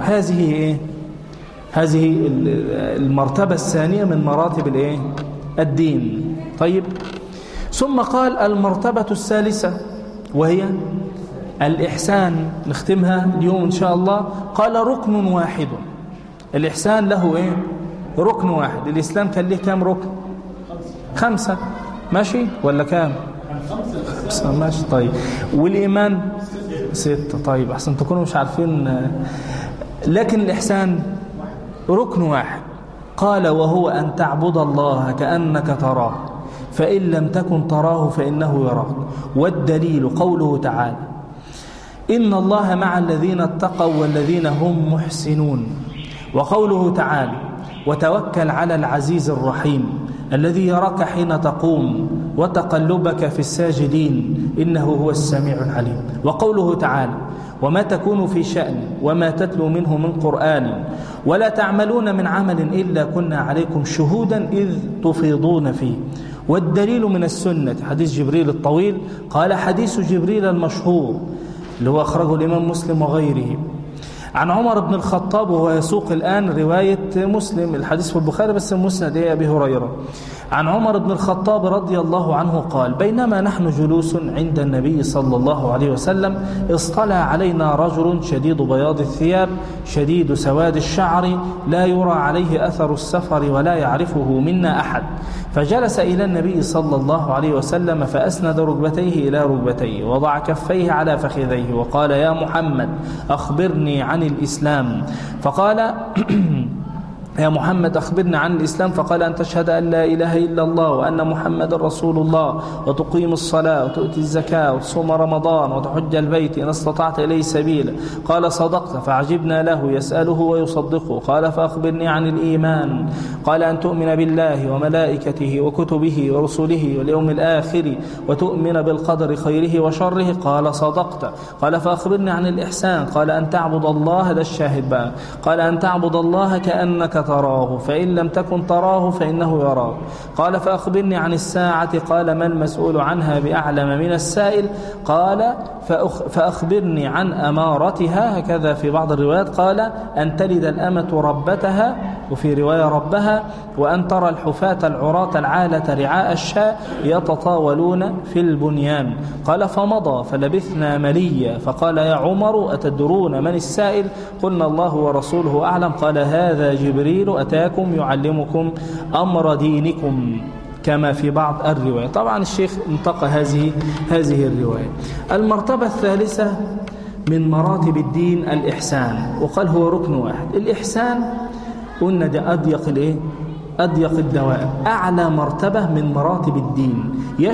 هذه المرتبة الثانية من مراتب الدين. طيب، ثم قال المرتبة الثالثة وهي الإحسان، نختمها اليوم إن شاء الله. قال ركن واحد، الإحسان له ركن واحد. الإسلام كان له كام ركن؟ 5، ماشي ولا كام؟ 5 ماشي. طيب، والإيمان 6. طيب، أحسن تكونوا مش عارفين. لكن الإحسان ركن واحد. قال وهو أن تعبد الله كأنك تراه فإن لم تكن تراه فإنه يراك. والدليل قوله تعالى إن الله مع الذين اتقوا والذين هم محسنون. وقوله تعالى وتوكل على العزيز الرحيم الذي يراك حين تقوم وتقلبك في الساجدين إنه هو السميع العليم. وقوله تعالى وما تكون في شأن وما تتلو منه من قرآن ولا تعملون من عمل إلا كنا عليكم شهودا إذ تفيضون فيه. والدليل من السنة حديث جبريل الطويل. قال حديث جبريل المشهور اللي هو أخرجه الإمام مسلم وغيره عن عمر بن الخطاب وهو يسوق الآن رواية مسلم، الحديث في البخاري بس المسند أبي هريرة. عن عمر بن الخطاب رضي الله عنه قال بينما نحن جلوس عند النبي صلى الله عليه وسلم اصطلع علينا رجل شديد بياض الثياب شديد سواد الشعر لا يرى عليه أثر السفر ولا يعرفه منا أحد، فجلس إلى النبي صلى الله عليه وسلم فأسند ركبتيه إلى ركبتيه ووضع كفيه على فخذيه وقال يا محمد أخبرني عن الإسلام. فقال يا محمد أخبرنا عن الإسلام. فقال أن تشهد أن لا إله إلا الله وأن محمد رسول الله وتقيم الصلاة وتؤتي الزكاة وتصوم رمضان وتحج البيت إن استطعت إليه سبيلا. قال صدقت. فعجبنا له يسأله ويصدقه. قال فأخبرني عن الإيمان. قال أن تؤمن بالله وملائكته وكتبه ورسله واليوم الآخر وتؤمن بالقدر خيره وشره. قال صدقت. قال فأخبرني عن الإحسان. قال أن تعبد الله، ده الشاهد بقى، قال أن تعبد الله كأنك تراه فإن لم تكن تراه فإنه يراك. قال فأخبرني عن الساعة. قال ما المسؤول عنها بأعلم من السائل. قال فأخبرني عن أمارتها، هكذا في بعض الروايات. قال أن تلد الأمة ربتها، وفي رواية ربها، وأن ترى الحفاة العراة العالة رعاء الشاء يتطاولون في البنيان. قال فمضى فلبثنا مليا فقال يا عمر أتدرون من السائل؟ قلنا الله ورسوله أعلم. قال هذا جبريل أتاكم يعلمكم أمر دينكم كما في بعض الرواية. طبعا الشيخ انتقى هذه الرواية. المرتبة الثالثة من مراتب الدين الإحسان، وقال هو ركن واحد. الإحسان قلنا ده أضيق الدوائر، أعلى مرتبة من مراتب الدين،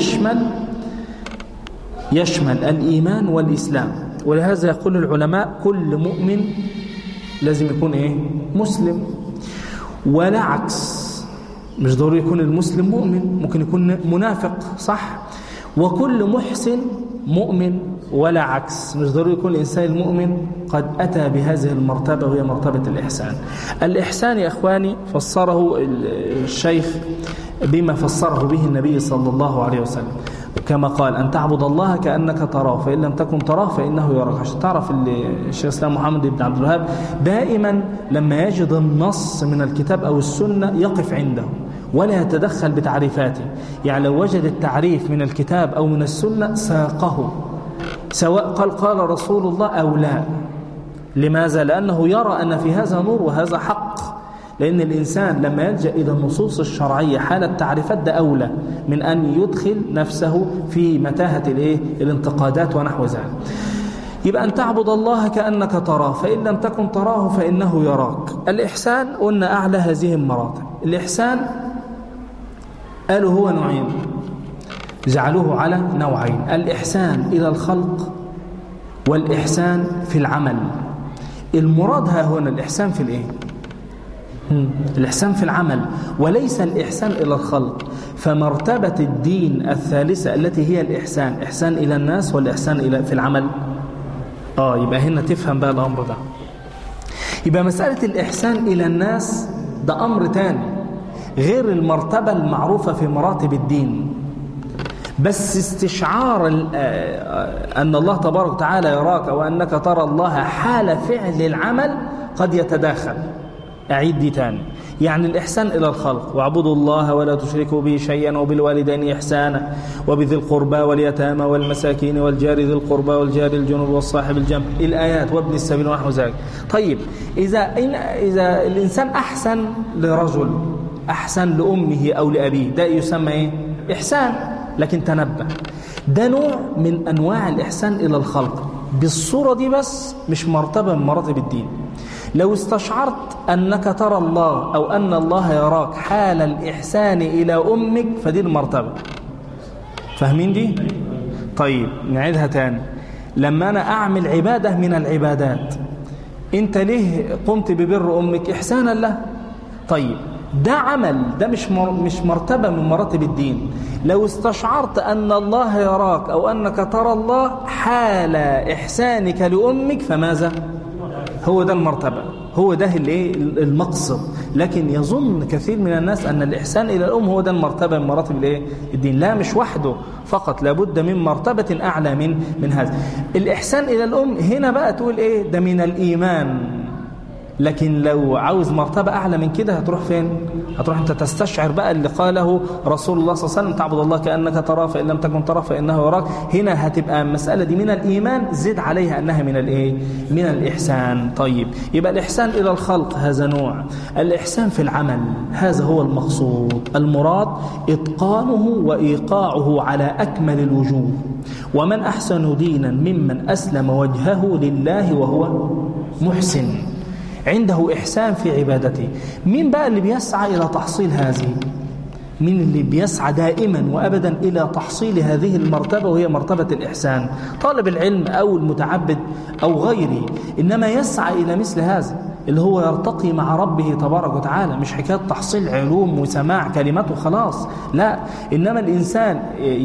يشمل الإيمان والإسلام. ولهذا يقول العلماء كل مؤمن لازم يكون مسلم، ولا عكس. مش ضروري يكون المسلم مؤمن، ممكن يكون منافق، صح؟ وكل محسن مؤمن، ولا عكس. مش ضروري يكون الإنسان المؤمن قد أتى بهذه المرتبة وهي مرتبة الإحسان. الإحسان يا إخواني فسره الشيخ بما فسره به النبي صلى الله عليه وسلم، كما قال أن تعبد الله كأنك تراه فإن لم تكن تراه فإنه يراك. عشان تعرف الشيخ الإسلام محمد بن عبد الوهاب دائما لما يجد النص من الكتاب أو السنة يقف عنده ولا يتدخل بتعريفاته. يعني لو وجد التعريف من الكتاب أو من السنة ساقه، سواء قال رسول الله أو لا. لماذا؟ لأنه يرى أن في هذا نور وهذا حق. لأن الإنسان لما يلجأ إلى النصوص الشرعية حال التعريفات ده أولى من أن يدخل نفسه في متاهة الانتقادات ونحو ذلك. يبقى أن تعبد الله كأنك تراه فإن لم تكن تراه فإنه يراك. الإحسان قلنا أعلى هذه المراتب. الإحسان قالوا هو نوعين، جعلوه على نوعين: الإحسان إلى الخلق والإحسان في العمل. المراد ها هنا الإحسان في الإحسان في العمل وليس الإحسان إلى الخلق. فمرتبة الدين الثالثة التي هي الإحسان، إحسان إلى الناس والإحسان في العمل. يبقى هنا تفهم بقى الأمر ده. يبقى مسألة الإحسان إلى الناس ده أمر تاني غير المرتبة المعروفة في مراتب الدين. بس استشعار أن الله تبارك وتعالى يراك وأنك ترى الله حال فعل العمل قد يتداخل. أعيد دي تاني. يعني الإحسان إلى الخلق: واعبدوا الله ولا تشركوا به شيئا وبالوالدين إحسانا وبذي القربى واليتامى والمساكين والجار ذي القربى والجار الجنب والصاحب الجنب، الآيات، وابن السبيل ونحو ذلك. طيب إذا الإنسان أحسن لرجل، أحسن لأمه أو لأبيه، ده يسمى إحسان. لكن تنبه، ده نوع من أنواع الإحسان إلى الخلق بالصورة دي، بس مش مرتبة من مراتب الدين. لو استشعرت أنك ترى الله أو أن الله يراك حال الإحسان إلى أمك فدي المرتبة. فاهمين دي؟ طيب نعيدها تاني. لما أنا أعمل عبادة من العبادات، أنت ليه قمت ببر أمك؟ إحسانا له. طيب ده عمل، ده مش مرتبة من مراتب الدين. لو استشعرت أن الله يراك أو أنك ترى الله حال إحسانك لأمك فماذا؟ هو ده المرتبة، هو ده المقصد. لكن يظن كثير من الناس أن الإحسان إلى الأم هو ده المرتبة من مراتب الدين. لا، مش وحده فقط، لابد من مرتبة أعلى من هذا. الإحسان إلى الأم هنا بقى تقول ده من الإيمان. لكن لو عاوز مرتبة أعلى من كده هتروح فين؟ هتروح أنت تستشعر بقى اللي قاله رسول الله صلى الله عليه وسلم: تعبد الله كأنك تراه فإن لم تكن تراه فإنه يراك. هنا هتبقى المسألة دي من الإيمان، زد عليها أنها من الإحسان. طيب يبقى الإحسان إلى الخلق هذا نوع، الإحسان في العمل هذا هو المقصود، المراد إتقانه وإيقاعه على أكمل الوجوه. ومن أحسن دينا ممن أسلم وجهه لله وهو محسن، عنده إحسان في عبادته. مين بقى اللي بيسعى إلى تحصيل هذه؟ مين اللي بيسعى دائما وأبدا إلى تحصيل هذه المرتبة وهي مرتبة الإحسان؟ طالب العلم أو المتعبد أو غيره، إنما يسعى إلى مثل هذا اللي هو يرتقي مع ربه تبارك وتعالى. مش حكاية تحصيل علوم وسماع كلمات وخلاص، لا، إنما الإنسان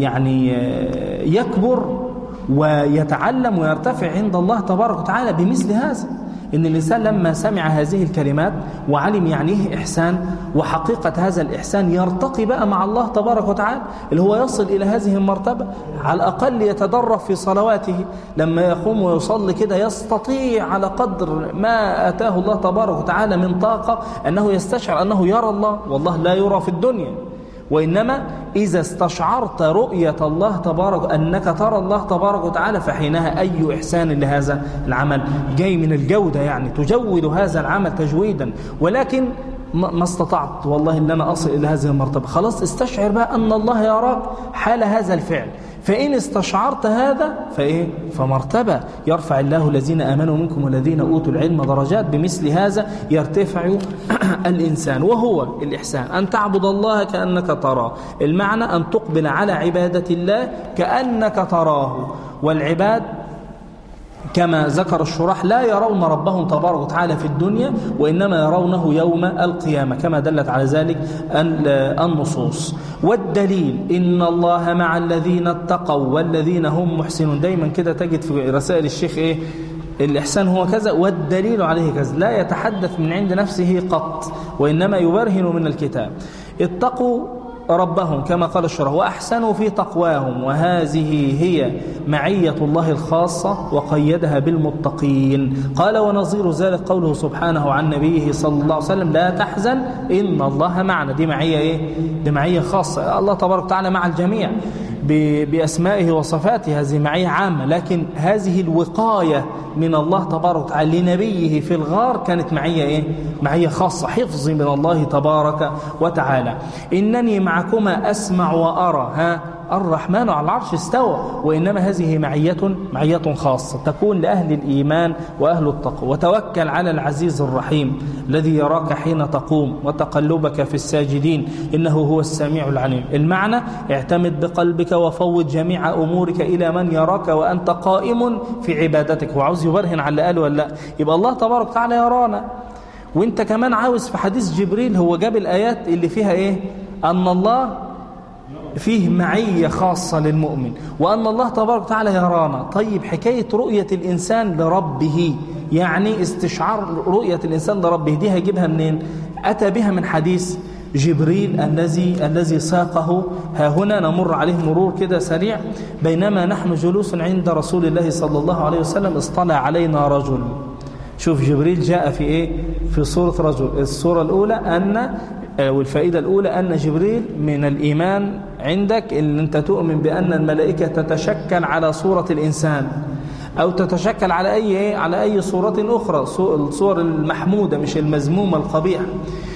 يكبر ويتعلم ويرتفع عند الله تبارك وتعالى بمثل هذا. إن الإنسان لما سمع هذه الكلمات وعلم يعنيه إحسان وحقيقة هذا الإحسان يرتقي بقى مع الله تبارك وتعالى، اللي هو يصل إلى هذه المرتبة. على الأقل يتدرب في صلواته، لما يقوم ويصلي كده يستطيع على قدر ما آتاه الله تبارك وتعالى من طاقة أنه يستشعر أنه يرى الله، والله لا يرى في الدنيا. وإنما إذا استشعرت رؤية الله تبارك، أنك ترى الله تبارك وتعالى، فحينها أي إحسان لهذا العمل جاي من الجودة، يعني تجود هذا العمل تجويدا. ولكن ما استطعت والله أن أنا أصل إلى هذه المرتبة، خلاص استشعر بقى أن الله يراك حال هذا الفعل. فإن استشعرت هذا فمرتبة يرفع الله الذين آمنوا منكم والذين أوتوا العلم درجات. بمثل هذا يرتفع الإنسان، وهو الإحسان أن تعبد الله كأنك تراه. المعنى أن تقبل على عبادة الله كأنك تراه. والعباد كما ذكر الشراح لا يرون ربهم تبارك وتعالى في الدنيا، وإنما يرونه يوم القيامة كما دلت على ذلك النصوص. والدليل إن الله مع الذين اتقوا والذين هم محسنون. دايما كده تجد في رسائل الشيخ الإحسان هو كذا والدليل عليه كذا، لا يتحدث من عند نفسه قط، وإنما يبرهن من الكتاب. اتقوا ربهم كما قال الشرح وأحسنوا في تقواهم، وهذه هي معية الله الخاصة وقيدها بالمتقين. قال ونظير ذلك قوله سبحانه عن نبيه صلى الله عليه وسلم: لا تحزن إن الله معنا. دي معية دي معية خاصة، الله تبارك وتعالى مع الجميع بأسمائه وصفاته، هذه معية عامة. لكن هذه الوقاية من الله تبارك وتعالى لنبيه في الغار كانت معية معية خاصة، حفظ من الله تبارك وتعالى. إنني معكما أسمع وأرى، الرحمن على العرش استوى. وإنما هذه معية خاصة تكون لأهل الإيمان وأهل التقوى. وتوكل على العزيز الرحيم الذي يراك حين تقوم وتقلبك في الساجدين إنه هو السميع العليم. المعنى: اعتمد بقلبك وفوض جميع أمورك إلى من يراك وأنت قائم في عبادتك. وعاوز يبرهن على اللي قاله ولا لا؟ يبقى الله تبارك وتعالى يرانا. وانت كمان عاوز في حديث جبريل، هو جاب الآيات اللي فيها أن الله فيه معية خاصة للمؤمن وأن الله تبارك وتعالى يرانا. طيب حكاية رؤية الإنسان لربه، يعني استشعار رؤية الإنسان لربه، دي هيجيبها منين؟ أتى بها من حديث جبريل الذي ساقه. ها هنا نمر عليه مرور كده سريع. بينما نحن جلوس عند رسول الله صلى الله عليه وسلم اصطلع علينا رجل. شوف جبريل جاء في صورة رجل. الصورة الأولى والفائدة الأولى أن جبريل من الإيمان عندك أن أنت تؤمن بأن الملائكة تتشكل على صورة الإنسان أو تتشكل على أي صورة أخرى، الصور المحمودة مش المذمومة القبيحة.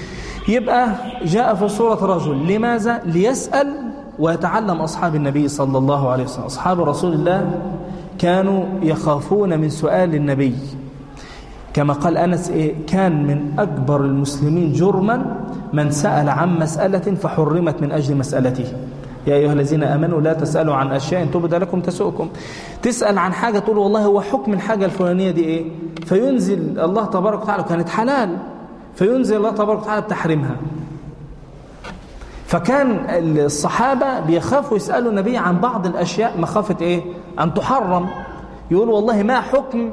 يبقى جاء في صورة رجل. لماذا؟ ليسأل ويتعلم أصحاب النبي صلى الله عليه وسلم. أصحاب رسول الله كانوا يخافون من سؤال النبي، كما قال أنس كان من أكبر المسلمين جرما من سأل عن مسألة فحرمت من أجل مسألته. يا أيها الذين آمنوا لا تسألوا عن أشياء إن تبد لكم تسؤكم. تسأل عن حاجة تقول والله هو حكم الحاجة الفلانية دي إيه، فينزل الله تبارك وتعالى كانت حلال، فينزل الله تبارك وتعالى بتحريمها. فكان الصحابة بيخافوا يسألوا النبي عن بعض الأشياء مخافة إيه؟ أن تحرم. يقول والله ما حكم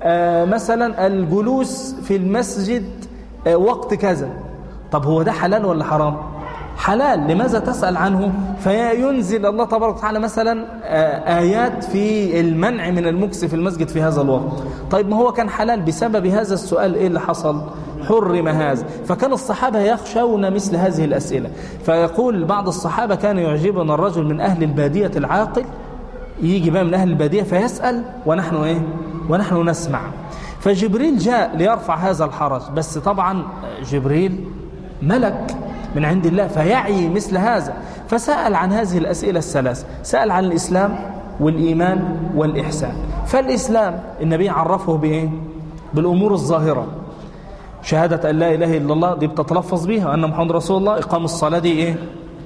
مثلا الجلوس في المسجد وقت كذا، طب هو ده حلال ولا حرام؟ حلال، لماذا تسأل عنه؟ فينزل الله تبارك وتعالى مثلا آيات في المنع من المكث في المسجد في هذا الوقت. طيب ما هو كان حلال، بسبب هذا السؤال إيه اللي حصل؟ حرم هذا. فكان الصحابة يخشون مثل هذه الأسئلة. فيقول بعض الصحابة كان يعجبنا الرجل من أهل البادية العاقل، يجي بقى من أهل البادية فيسأل ونحن إيه؟ ونحن نسمع. فجبريل جاء ليرفع هذا الحرج، بس طبعا جبريل ملك من عند الله فيعي مثل هذا، فسأل عن هذه الأسئلة الثلاث. سأل عن الإسلام والإيمان والإحسان. فالإسلام النبي عرفه بإيه؟ بالأمور الظاهرة، شهادة أن لا إله إلا الله دي بتتلفظ بها، وأن محمد رسول الله. إقام الصلاة دي إيه؟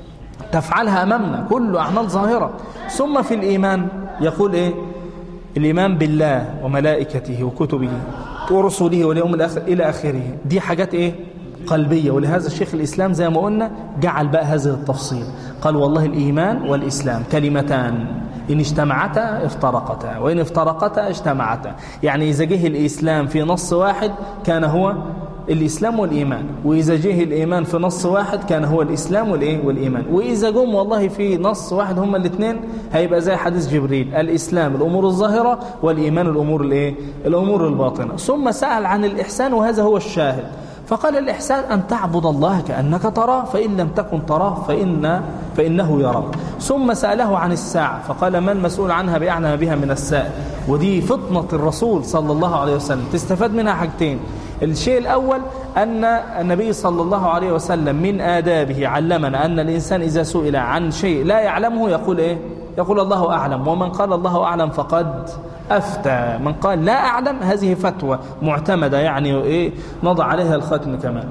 تفعلها أمامنا، كل أعمال ظاهرة. ثم في الإيمان يقول إيه؟ الإيمان بالله وملائكته وكتبه ورسله واليوم الآخر إلى آخره. دي حاجات إيه؟ قلبية. ولهذا الشيخ الإسلام زي ما قلنا جعل بقى هذه التفصيل، قال والله الإيمان والإسلام كلمتان إن اجتمعتا افترقتا وإن افترقتا اجتمعتا. يعني إذا جه الإسلام في نص واحد كان هو الإسلام والإيمان، وإذا جه الإيمان في نص واحد كان هو الإسلام والإيمان، وإذا جم والله في نص واحد هما الاثنين هيبقى زي حديث جبريل، الإسلام الأمور الظاهرة والإيمان الأمور الأمور الباطنة. ثم سأل عن الإحسان، وهذا هو الشاهد. فقال الإحسان أن تعبد الله كأنك تراه فإن لم تكن تراه فإنه يراك. ثم سأله عن الساعة فقال ما المسؤول عنها بأعلم بها من السائل. ودي فطنة الرسول صلى الله عليه وسلم، تستفاد منها حاجتين. الشيء الأول أن النبي صلى الله عليه وسلم من آدابه علمنا أن الإنسان إذا سئل عن شيء لا يعلمه يقول إيه؟ يقول الله أعلم. ومن قال الله أعلم فقد أفتى. من قال لا أعلم هذه فتوى معتمدة، يعني إيه؟ نضع عليها الختم كمان.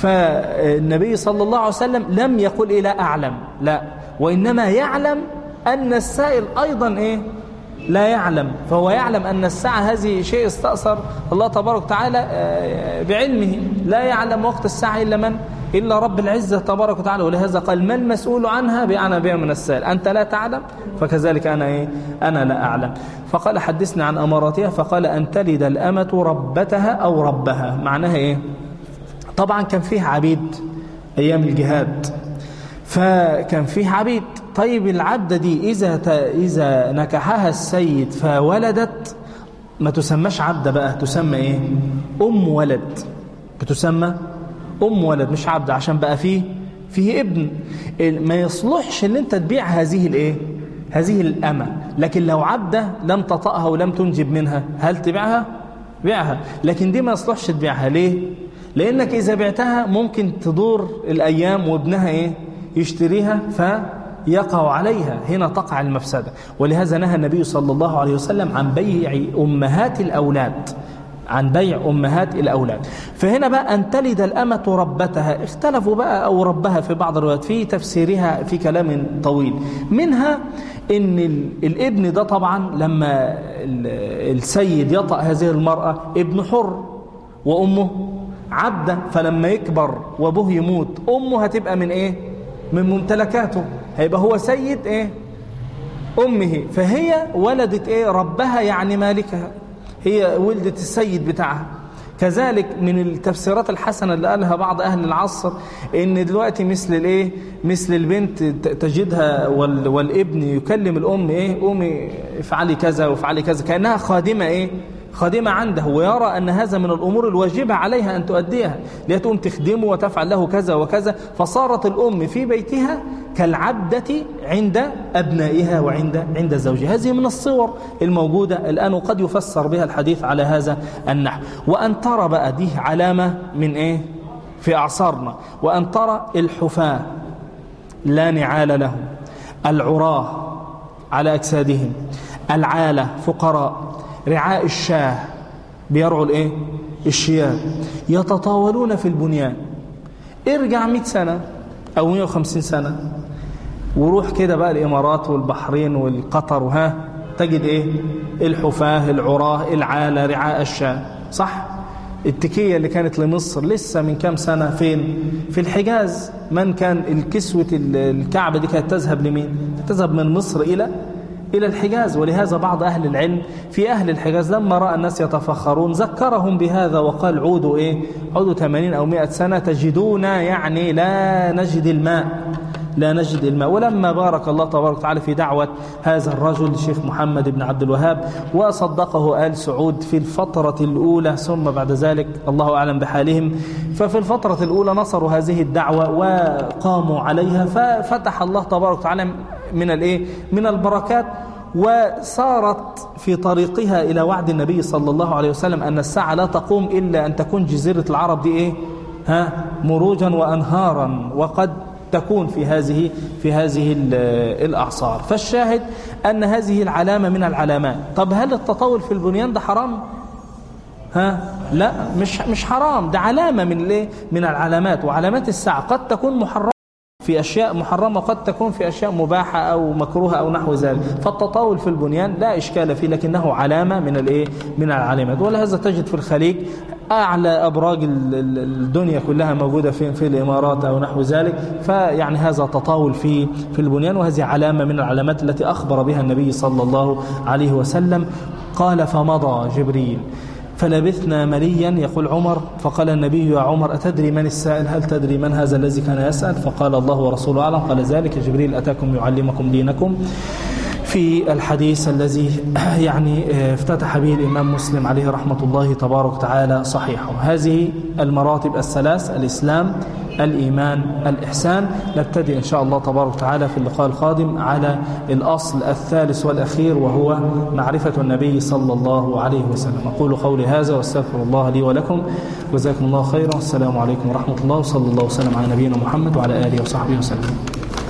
فالنبي صلى الله عليه وسلم لم يقل إيه لا أعلم، لا، وإنما يعلم أن السائل أيضا إيه؟ لا يعلم. فهو يعلم أن الساعة هذه شيء استأثر الله تبارك وتعالى بعلمه، لا يعلم وقت الساعة إلا من؟ إلا رب العزة تبارك وتعالى. ولهذا قال ما المسؤول عنها بأعلم بها من السائل. أنت لا تعلم فكذلك أنا إيه؟ أنا لا أعلم. فقال حدثنا عن أماراتها، فقال أن تلد الأمة ربتها أو ربها. معناها إيه؟ طبعا كان فيه عبيد أيام الجهاد، فكان فيه عبيد. طيب العبدة دي إذا نكحها السيد فولدت ما تسمىش عبدة بقى، تسمى إيه؟ أم ولد. بتسمى أم ولد مش عبدة، عشان بقى فيه ابن. ما يصلحش ان انت تبيع هذه الأمة. لكن لو عبدة لم تطأها ولم تنجب منها هل تبيعها؟ بيعها. لكن دي ما يصلحش تبيعها. ليه؟ لأنك إذا بعتها ممكن تدور الأيام وابنها إيه؟ يشتريها فيقع عليها، هنا تقع المفسدة. ولهذا نهى النبي صلى الله عليه وسلم عن بيع أمهات الأولاد، عن بيع أمهات الأولاد. فهنا بقى أن تلد الأمة ربتها، اختلفوا بقى أو ربها في بعض الروايات في تفسيرها في كلام طويل. منها إن الابن ده طبعا لما السيد يطأ هذه المرأة ابن حر وأمه عبدة، فلما يكبر وابوه يموت أمه هتبقى من إيه؟ من ممتلكاته، هيبقى هو سيد إيه؟ أمه. فهي ولدت إيه؟ ربها، يعني مالكها، هي ولدت السيد بتاعها. كذلك من التفسيرات الحسنة اللي قالها بعض أهل العصر إن دلوقتي مثل البنت تجدها والابن يكلم الأم إيه؟ أمي افعلي كذا وافعلي كذا، كأنها خادمة إيه؟ خادمة عنده، ويرى أن هذا من الأمور الواجبة عليها أن تؤديها، لتقوم تخدمه وتفعل له كذا وكذا. فصارت الأم في بيتها كالعبدة عند أبنائها وعند زوجها. هذه من الصور الموجودة الآن، وقد يفسر بها الحديث على هذا النحو. وأن ترى بقى دي علامة من إيه؟ في أعصارنا. وأن ترى الحفاة لا نعال لهم، العراه على أجسادهم، العالة فقراء، رعاء الشاه بيرعوا الايه؟ الشياب يتطاولون في البنيان. ارجع 100 سنة أو 150 سنة وروح كده بقى الإمارات والبحرين والقطر تجد إيه؟ الحفاة العراه العالة رعاء الشاة، صح؟ التكية اللي كانت لمصر لسه من كام سنة فين؟ في الحجاز. من كان الكسوة الكعبة دي كانت تذهب لمين؟ تذهب من مصر إلى الحجاز. ولهذا بعض أهل العلم في أهل الحجاز لما رأى الناس يتفخرون ذكرهم بهذا وقال عودوا إيه؟ عودوا 80 أو 100 سنة تجدون يعني لا نجد الماء. ولما بارك الله تبارك وتعالى في دعوة هذا الرجل الشيخ محمد بن عبد الوهاب وصدقه آل سعود في الفترة الأولى، ثم بعد ذلك الله أعلم بحالهم، ففي الفترة الأولى نصروا هذه الدعوة وقاموا عليها، ففتح الله تبارك وتعالى من البركات، وصارت في طريقها إلى وعد النبي صلى الله عليه وسلم أن الساعة لا تقوم إلا أن تكون جزيرة العرب دي مروجا وأنهارا، وقد تكون في هذه الأعصار. فالشاهد أن هذه العلامة من العلامات. طب هل التطاول في البنيان ده حرام؟ لا، مش حرام، ده علامة من العلامات. وعلامات الساعة قد تكون محرمة في أشياء محرمة، قد تكون في أشياء مباحة أو مكروهة أو نحو ذلك. فالتطاول في البنيان لا إشكال فيه، لكنه علامة من العلامات. ولهذا تجد في الخليج أعلى أبراج الدنيا كلها موجودة في الإمارات أو نحو ذلك. فيعني هذا تطاول في البنيان، وهذه علامة من العلامات التي أخبر بها النبي صلى الله عليه وسلم. قال فمضى جبريل فلبثنا مليا، يقول عمر، فقال النبي يا عمر أتدري من السائل؟ هل تدري من هذا الذي كان يسأل؟ فقال الله ورسوله أعلم. قال ذلك جبريل أتاكم يعلمكم دينكم، في الحديث الذي يعني افتتح به الإمام مسلم عليه رحمة الله تبارك وتعالى صحيحه. هذه المراتب الثلاث: الإسلام، الإيمان، الإحسان. نبتدئ إن شاء الله تبارك وتعالى في اللقاء القادم على الأصل الثالث والأخير، وهو معرفة النبي صلى الله عليه وسلم. أقول قولي هذا واستغفر الله لي ولكم، جزاكم الله خيرا. السلام عليكم ورحمة الله، وصلى الله وسلم على نبينا محمد وعلى آله وصحبه وسلم.